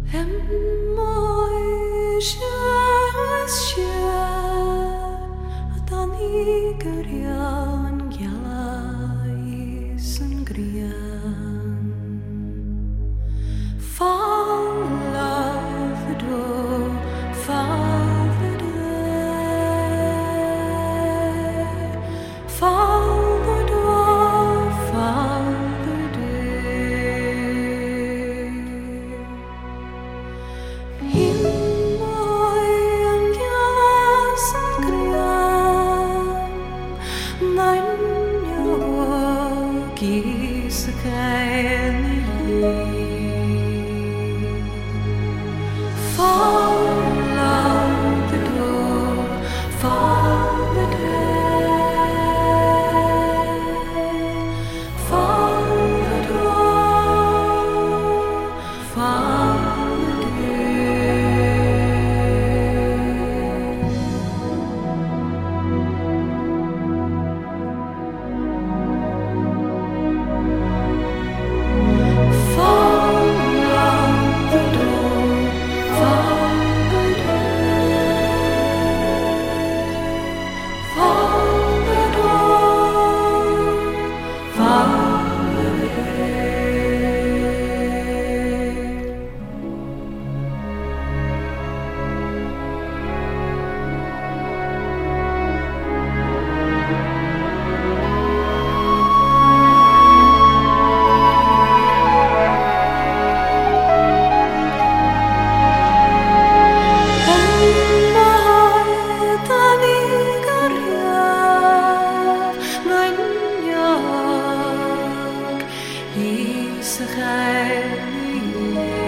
Em môi şarasya Atani gerian Gyalai sangrian Fall the door Fall the day Fall the door Fall the day Himmoyan gyasangrian Nanya kisakaini Fall out the door, fall the day, fall the door, fall the Israel